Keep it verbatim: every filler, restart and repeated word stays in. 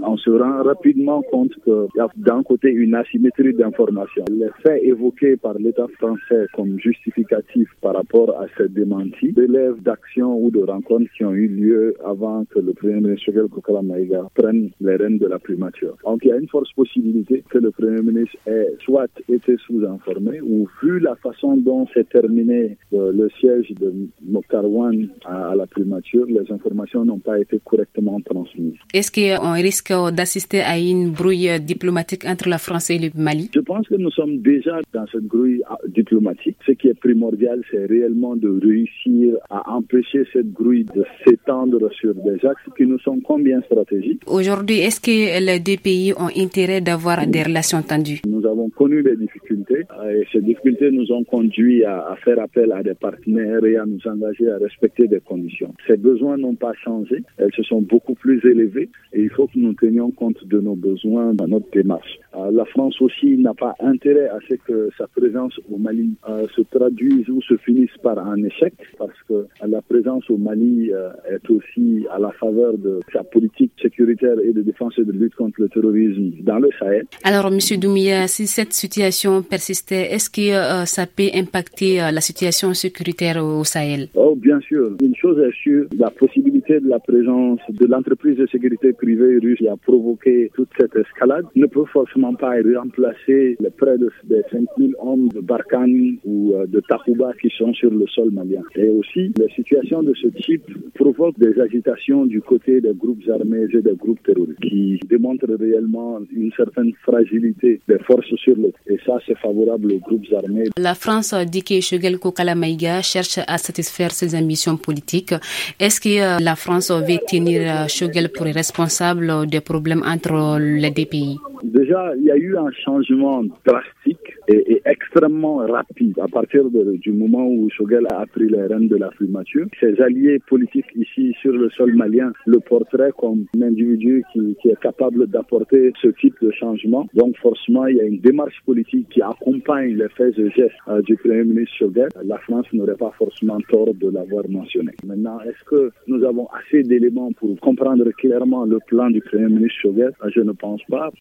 on se rend rapidement compte qu'il y a d'un côté une asymétrie d'information. Les faits évoqués par l'État français comme justificatifs par rapport à cette démenti relèvent d'actions ou de rencontres qui ont eu lieu avant que le Premier ministre Choguel Kokala Maïga prenne les rênes de la primature. Donc il y a une forte possibilité que le Premier ministre ait soit été sous-informé ou vu la façon dont s'est terminé euh, le siège de Mokhtar Ouane à, à la primature, les informations n'ont pas été correctement transmises. Est-ce qu'on risque d'assister à une brouille diplomatique entre la France et le Mali? Je pense que nous sommes déjà dans cette brouille diplomatique. Ce qui est primordial, c'est réellement de réussir à empêcher cette brouille de s'étendre sur des axes qui nous sont combien stratégiques. Aujourd'hui, est-ce que les deux pays ont intérêt d'avoir des relations tendues? Nous avons connu des difficultés et ces difficultés nous ont conduit à, à faire appel à des partenaires et à nous engager à respecter des conditions. Ces besoins n'ont pas changé, elles se sont beaucoup plus élevées et il faut que nous tenions compte de nos besoins dans notre démarche. La France aussi n'a pas intérêt à ce que sa présence au Mali euh, se traduise ou se finisse par un échec, parce que la présence au Mali euh, est aussi à la faveur de sa politique sécuritaire et de défense et de lutte contre le terrorisme dans le Sahel. Alors, M. Doumbia, si cette situation persistait, est-ce que euh, ça peut impacter euh, la situation sécuritaire au Sahel? Oh, bien sûr. Une chose est sûre, la possibilité de la présence de l'entreprise de sécurité privée russe qui a provoqué toute cette escalade ne peut forcément pas remplacer les près de des cinq mille hommes de Barkhane ou de Takuba qui sont sur le sol malien. Et aussi, les situations de ce type provoquent des agitations du côté des groupes armés et des groupes terroristes qui démontrent réellement une certaine fragilité des forces sur le terrain. Et ça, c'est favorable aux groupes armés. La France dit que Choguel Kokala Maïga cherche à satisfaire ses ambitions politiques. Est-ce que la France veut tenir Choguel pour responsable des problèmes entre les deux pays? Déjà, il y a eu un changement drastique et, et extrêmement rapide à partir de, du moment où Choguel a pris les rênes de la primature. Ses alliés politiques ici sur le sol malien le porteraient comme un individu qui, qui est capable d'apporter ce type de changement. Donc forcément, il y a une démarche politique qui accompagne les faits et gestes euh, du Premier ministre Choguel. La France n'aurait pas forcément tort de l'avoir mentionné. Maintenant, est-ce que nous avons assez d'éléments pour comprendre clairement le plan du Premier ministre Choguel? Je ne pense pas.